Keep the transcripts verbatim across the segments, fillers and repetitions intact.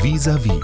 Vis-à-vis.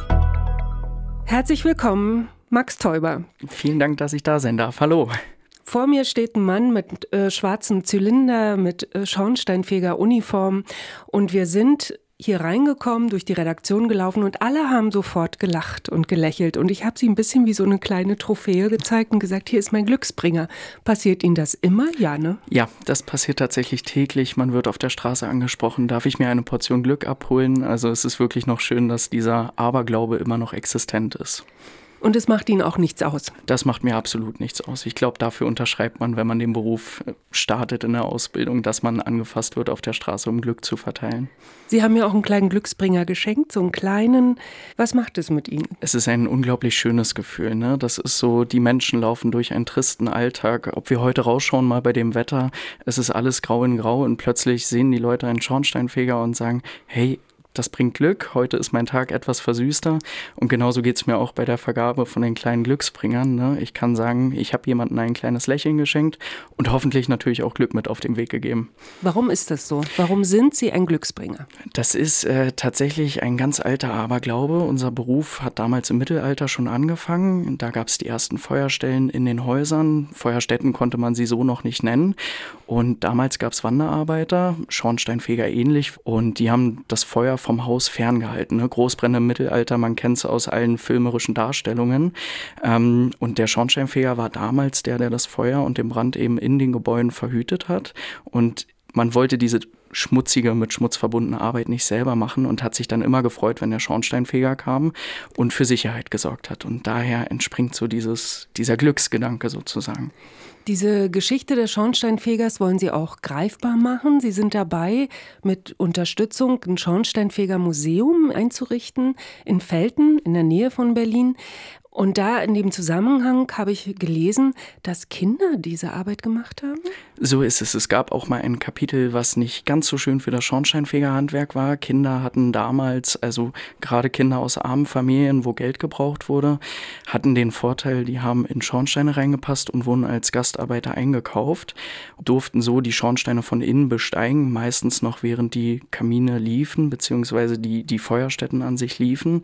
Herzlich willkommen, Max Täuber. Vielen Dank, dass ich da sein darf. Hallo. Vor mir steht ein Mann mit äh, schwarzem Zylinder, mit äh, Schornsteinfeger-Uniform und wir sind hier reingekommen, durch die Redaktion gelaufen und alle haben sofort gelacht und gelächelt und ich habe sie ein bisschen wie so eine kleine Trophäe gezeigt und gesagt, hier ist mein Glücksbringer. Passiert Ihnen das immer? Ja, ne? Ja, das passiert tatsächlich täglich. Man wird auf der Straße angesprochen, darf ich mir eine Portion Glück abholen? Also es ist wirklich noch schön, dass dieser Aberglaube immer noch existent ist. Und es macht Ihnen auch nichts aus? Das macht mir absolut nichts aus. Ich glaube, dafür unterschreibt man, wenn man den Beruf startet in der Ausbildung, dass man angefasst wird auf der Straße, um Glück zu verteilen. Sie haben mir auch einen kleinen Glücksbringer geschenkt, so einen kleinen. Was macht es mit Ihnen? Es ist ein unglaublich schönes Gefühl, ne? Das ist so, die Menschen laufen durch einen tristen Alltag. Ob wir heute rausschauen mal bei dem Wetter, es ist alles grau in grau und plötzlich sehen die Leute einen Schornsteinfeger und sagen, hey, das bringt Glück, heute ist mein Tag etwas versüßter und genauso geht es mir auch bei der Vergabe von den kleinen Glücksbringern. Ne? Ich kann sagen, ich habe jemandem ein kleines Lächeln geschenkt und hoffentlich natürlich auch Glück mit auf den Weg gegeben. Warum ist das so? Warum sind Sie ein Glücksbringer? Das ist äh, tatsächlich ein ganz alter Aberglaube. Unser Beruf hat damals im Mittelalter schon angefangen. Da gab es die ersten Feuerstellen in den Häusern. Feuerstätten konnte man sie so noch nicht nennen. Und damals gab es Wanderarbeiter, Schornsteinfeger ähnlich, und die haben das Feuer vom Haus ferngehalten. Ne? Großbrände im Mittelalter, man kennt es aus allen filmerischen Darstellungen. Ähm, und der Schornsteinfeger war damals der, der das Feuer und den Brand eben in den Gebäuden verhütet hat. Und man wollte diese schmutzige, mit Schmutz verbundene Arbeit nicht selber machen und hat sich dann immer gefreut, wenn der Schornsteinfeger kam und für Sicherheit gesorgt hat. Und daher entspringt so dieses, dieser Glücksgedanke sozusagen. Diese Geschichte des Schornsteinfegers wollen Sie auch greifbar machen. Sie sind dabei, mit Unterstützung ein Schornsteinfeger-Museum einzurichten in Velten in der Nähe von Berlin. Und da in dem Zusammenhang habe ich gelesen, dass Kinder diese Arbeit gemacht haben? So ist es. Es gab auch mal ein Kapitel, was nicht ganz so schön für das Schornsteinfegerhandwerk war. Kinder hatten damals, also gerade Kinder aus armen Familien, wo Geld gebraucht wurde, hatten den Vorteil, die haben in Schornsteine reingepasst und wurden als Gastarbeiter eingekauft, durften so die Schornsteine von innen besteigen, meistens noch während die Kamine liefen, beziehungsweise die, die Feuerstätten an sich liefen.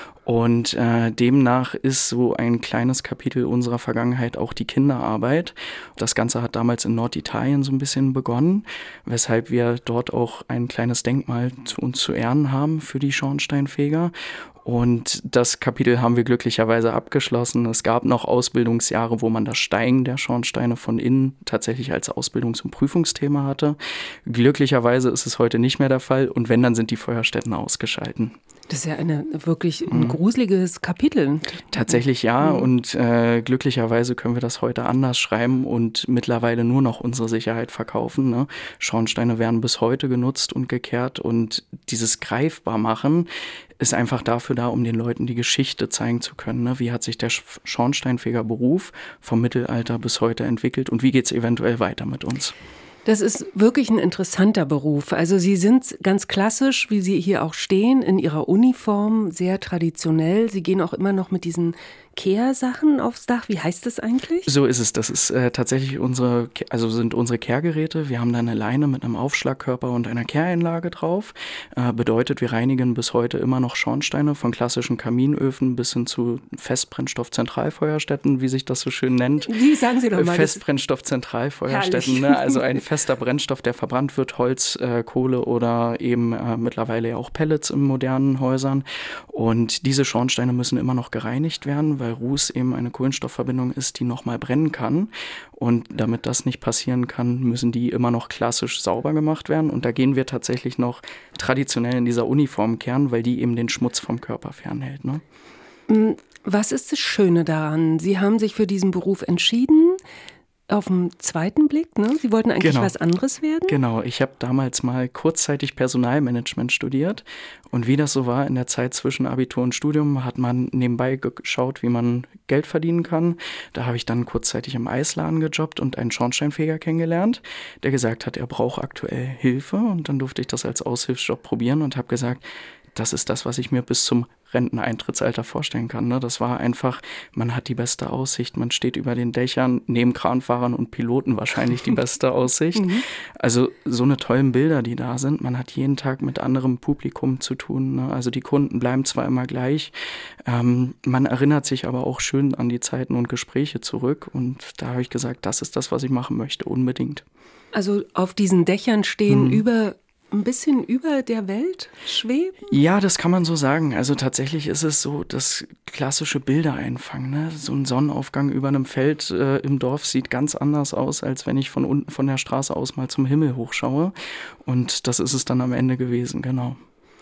Und äh, demnach ist so ein kleines Kapitel unserer Vergangenheit auch die Kinderarbeit. Das Ganze hat damals in Norditalien so ein bisschen begonnen, weshalb wir dort auch ein kleines Denkmal zu uns zu Ehren haben für die Schornsteinfeger. Und das Kapitel haben wir glücklicherweise abgeschlossen. Es gab noch Ausbildungsjahre, wo man das Steigen der Schornsteine von innen tatsächlich als Ausbildungs- und Prüfungsthema hatte. Glücklicherweise ist es heute nicht mehr der Fall und wenn, dann sind die Feuerstätten ausgeschalten. Das ist ja eine, wirklich ein gruseliges Kapitel. Tatsächlich ja, Mhm. und äh, glücklicherweise können wir das heute anders schreiben und mittlerweile nur noch unsere Sicherheit verkaufen. Ne? Schornsteine werden bis heute genutzt und gekehrt und dieses Greifbarmachen ist einfach dafür da, um den Leuten die Geschichte zeigen zu können. Ne? Wie hat sich der Schornsteinfegerberuf vom Mittelalter bis heute entwickelt und wie geht es eventuell weiter mit uns? Das ist wirklich ein interessanter Beruf. Also Sie sind ganz klassisch, wie Sie hier auch stehen, in Ihrer Uniform, sehr traditionell. Sie gehen auch immer noch mit diesen Kehrsachen aufs Dach. Wie heißt das eigentlich? So ist es. Das ist äh, tatsächlich unsere, also sind unsere Kehrgeräte. Wir haben da eine Leine mit einem Aufschlagkörper und einer Kehreinlage drauf. Äh, bedeutet, wir reinigen bis heute immer noch Schornsteine von klassischen Kaminöfen bis hin zu Festbrennstoffzentralfeuerstätten, wie sich das so schön nennt. Wie sagen Sie doch mal? Festbrennstoffzentralfeuerstätten, ne? Also ein fester Brennstoff, der verbrannt wird, Holz, äh, Kohle oder eben äh, mittlerweile ja auch Pellets in modernen Häusern. Und diese Schornsteine müssen immer noch gereinigt werden, weil Ruß eben eine Kohlenstoffverbindung ist, die nochmal brennen kann. Und damit das nicht passieren kann, müssen die immer noch klassisch sauber gemacht werden. Und da gehen wir tatsächlich noch traditionell in dieser Uniform kehren, weil die eben den Schmutz vom Körper fernhält. Ne? Was ist das Schöne daran? Sie haben sich für diesen Beruf entschieden. Auf den zweiten Blick, ne? Sie wollten eigentlich genau. was anderes werden? Genau, ich habe damals mal kurzzeitig Personalmanagement studiert und wie das so war in der Zeit zwischen Abitur und Studium, hat man nebenbei geschaut, wie man Geld verdienen kann. Da habe ich dann kurzzeitig im Eisladen gejobbt und einen Schornsteinfeger kennengelernt, der gesagt hat, er braucht aktuell Hilfe und dann durfte ich das als Aushilfsjob probieren und habe gesagt, das ist das, was ich mir bis zum Renteneintrittsalter vorstellen kann. Ne? Das war einfach, man hat die beste Aussicht, man steht über den Dächern, neben Kranfahrern und Piloten wahrscheinlich die beste Aussicht. Mhm. Also so eine tollen Bilder, die da sind. Man hat jeden Tag mit anderem Publikum zu tun. Ne? Also die Kunden bleiben zwar immer gleich, ähm, man erinnert sich aber auch schön an die Zeiten und Gespräche zurück. Und da habe ich gesagt, das ist das, was ich machen möchte, unbedingt. Also auf diesen Dächern stehen mhm. über ein bisschen über der Welt schweben? Ja, das kann man so sagen. Also tatsächlich ist es so, das klassische Bilder einfangen. Ne? So ein Sonnenaufgang über einem Feld äh, im Dorf sieht ganz anders aus, als wenn ich von unten von der Straße aus mal zum Himmel hochschaue. Und das ist es dann am Ende gewesen, genau.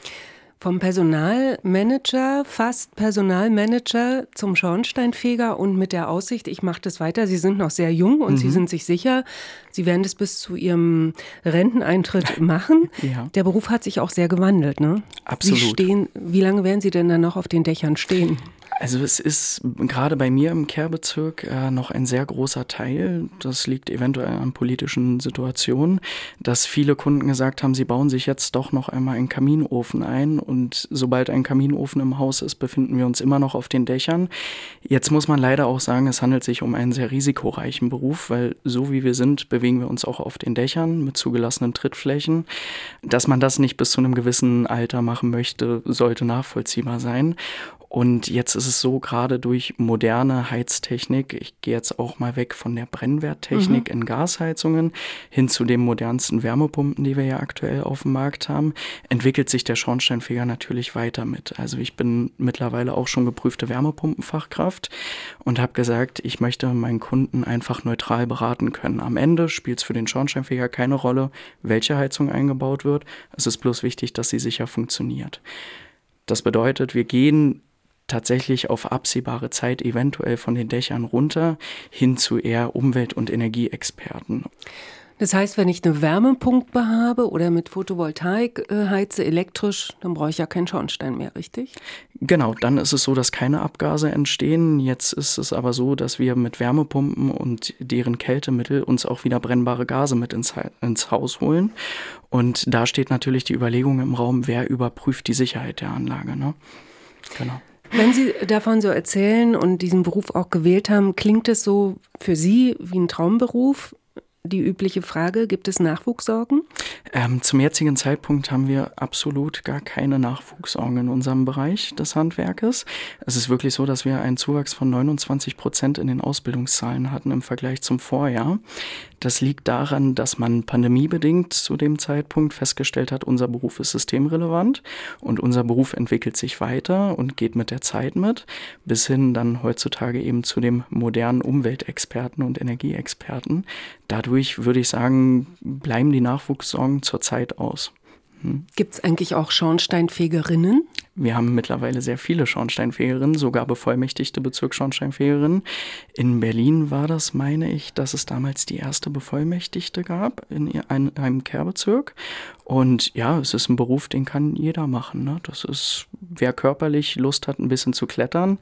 Vom Personalmanager, fast Personalmanager zum Schornsteinfeger und mit der Aussicht, ich mache das weiter. Sie sind noch sehr jung und mhm. Sie sind sich sicher, Sie werden das bis zu Ihrem Renteneintritt machen. Ja. Der Beruf hat sich auch sehr gewandelt, ne? Absolut. Sie stehen, wie lange werden Sie denn dann noch auf den Dächern stehen? Also es ist gerade bei mir im Care-Bezirk äh, noch ein sehr großer Teil, das liegt eventuell an politischen Situationen, dass viele Kunden gesagt haben, sie bauen sich jetzt doch noch einmal einen Kaminofen ein und sobald ein Kaminofen im Haus ist, befinden wir uns immer noch auf den Dächern. Jetzt muss man leider auch sagen, es handelt sich um einen sehr risikoreichen Beruf, weil so wie wir sind, bewegen wir uns auch auf den Dächern mit zugelassenen Trittflächen. Dass man das nicht bis zu einem gewissen Alter machen möchte, sollte nachvollziehbar sein. Und jetzt ist es so, gerade durch moderne Heiztechnik, ich gehe jetzt auch mal weg von der Brennwerttechnik mhm. in Gasheizungen hin zu den modernsten Wärmepumpen, die wir ja aktuell auf dem Markt haben, entwickelt sich der Schornsteinfeger natürlich weiter mit. Also ich bin mittlerweile auch schon geprüfte Wärmepumpenfachkraft und habe gesagt, ich möchte meinen Kunden einfach neutral beraten können. Am Ende spielt es für den Schornsteinfeger keine Rolle, welche Heizung eingebaut wird. Es ist bloß wichtig, dass sie sicher funktioniert. Das bedeutet, wir gehen tatsächlich auf absehbare Zeit eventuell von den Dächern runter hin zu eher Umwelt- und Energieexperten. Das heißt, wenn ich eine Wärmepumpe habe oder mit Photovoltaik äh, heize, elektrisch, dann brauche ich ja keinen Schornstein mehr, richtig? Genau, dann ist es so, dass keine Abgase entstehen. Jetzt ist es aber so, dass wir mit Wärmepumpen und deren Kältemittel uns auch wieder brennbare Gase mit ins, ins Haus holen. Und da steht natürlich die Überlegung im Raum, wer überprüft die Sicherheit der Anlage, ne? Genau. Wenn Sie davon so erzählen und diesen Beruf auch gewählt haben, klingt es so für Sie wie ein Traumberuf? Die übliche Frage, gibt es Nachwuchssorgen? Ähm, zum jetzigen Zeitpunkt haben wir absolut gar keine Nachwuchssorgen in unserem Bereich des Handwerkes. Es ist wirklich so, dass wir einen Zuwachs von neunundzwanzig Prozent in den Ausbildungszahlen hatten im Vergleich zum Vorjahr. Das liegt daran, dass man pandemiebedingt zu dem Zeitpunkt festgestellt hat, unser Beruf ist systemrelevant und unser Beruf entwickelt sich weiter und geht mit der Zeit mit, bis hin dann heutzutage eben zu dem modernen Umweltexperten und Energieexperten. Dadurch würde ich sagen, bleiben die Nachwuchssorgen zurzeit aus. Hm. Gibt es eigentlich auch Schornsteinfegerinnen? Wir haben mittlerweile sehr viele Schornsteinfegerinnen, sogar bevollmächtigte Bezirksschornsteinfegerinnen. In Berlin war das, meine ich, dass es damals die erste Bevollmächtigte gab in einem Care-Bezirk. Und ja, es ist ein Beruf, den kann jeder machen, ne? Das ist, wer körperlich Lust hat, ein bisschen zu klettern,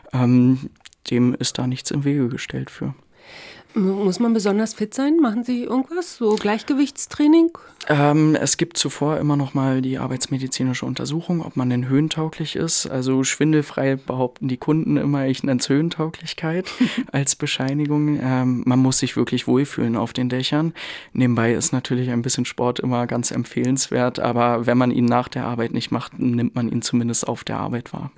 ähm, dem ist da nichts im Wege gestellt für. Muss man besonders fit sein? Machen Sie irgendwas, so Gleichgewichtstraining? Ähm, es gibt zuvor immer noch mal die arbeitsmedizinische Untersuchung, ob man denn höhentauglich ist. Also schwindelfrei behaupten die Kunden immer, ich nenne es Höhentauglichkeit als Bescheinigung. Ähm, man muss sich wirklich wohlfühlen auf den Dächern. Nebenbei ist natürlich ein bisschen Sport immer ganz empfehlenswert, aber wenn man ihn nach der Arbeit nicht macht, nimmt man ihn zumindest auf der Arbeit wahr.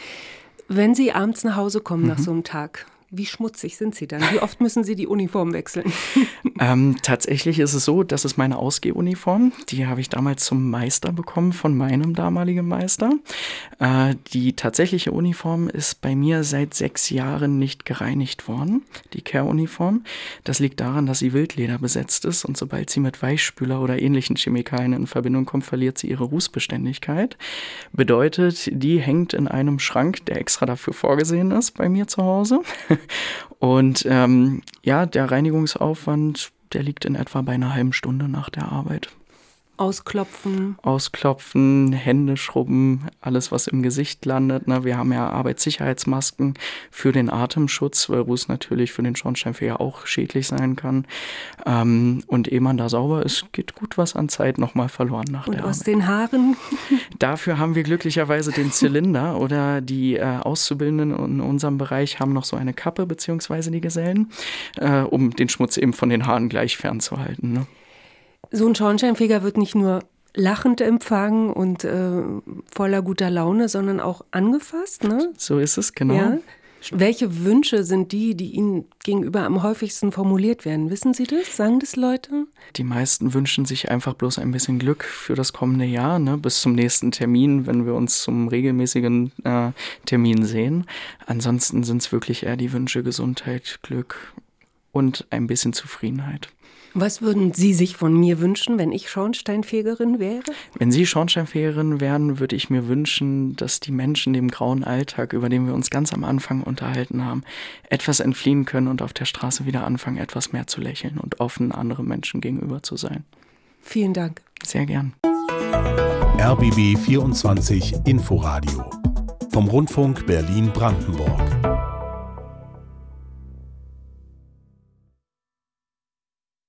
Wenn Sie abends nach Hause kommen mhm. nach so einem Tag, wie schmutzig sind Sie dann? Wie oft müssen Sie die Uniform wechseln? ähm, tatsächlich ist es so, das ist meine Ausgehuniform. Die habe ich damals zum Meister bekommen von meinem damaligen Meister. Äh, die tatsächliche Uniform ist bei mir seit sechs Jahren nicht gereinigt worden, die Care-Uniform. Das liegt daran, dass sie Wildleder besetzt ist und sobald sie mit Weichspüler oder ähnlichen Chemikalien in Verbindung kommt, verliert sie ihre Rußbeständigkeit. Bedeutet, die hängt in einem Schrank, der extra dafür vorgesehen ist bei mir zu Hause. Und ähm, ja, der Reinigungsaufwand, der liegt in etwa bei einer halben Stunde nach der Arbeit. Ausklopfen. Ausklopfen, Hände schrubben, alles, was im Gesicht landet. Ne? Wir haben ja Arbeitssicherheitsmasken für den Atemschutz, weil Ruß natürlich für den Schornsteinfeger auch schädlich sein kann. Ähm, und ehe man da sauber ist, geht gut was an Zeit nochmal verloren nach und der aus Arbeit. Den Haaren? Dafür haben wir glücklicherweise den Zylinder oder die äh, Auszubildenden in unserem Bereich haben noch so eine Kappe, beziehungsweise die Gesellen, äh, um den Schmutz eben von den Haaren gleich fernzuhalten. Ne? So ein Schornsteinfeger wird nicht nur lachend empfangen und äh, voller guter Laune, sondern auch angefasst, ne? So ist es, genau. Ja? Welche Wünsche sind die, die Ihnen gegenüber am häufigsten formuliert werden? Wissen Sie das? Sagen das Leute? Die meisten wünschen sich einfach bloß ein bisschen Glück für das kommende Jahr, ne? Bis zum nächsten Termin, wenn wir uns zum regelmäßigen äh, Termin sehen. Ansonsten sind es wirklich eher die Wünsche Gesundheit, Glück und ein bisschen Zufriedenheit. Was würden Sie sich von mir wünschen, wenn ich Schornsteinfegerin wäre? Wenn Sie Schornsteinfegerin wären, würde ich mir wünschen, dass die Menschen dem grauen Alltag, über den wir uns ganz am Anfang unterhalten haben, etwas entfliehen können und auf der Straße wieder anfangen, etwas mehr zu lächeln und offen anderen Menschen gegenüber zu sein. Vielen Dank. Sehr gern. R B B vierundzwanzig Inforadio vom Rundfunk Berlin-Brandenburg.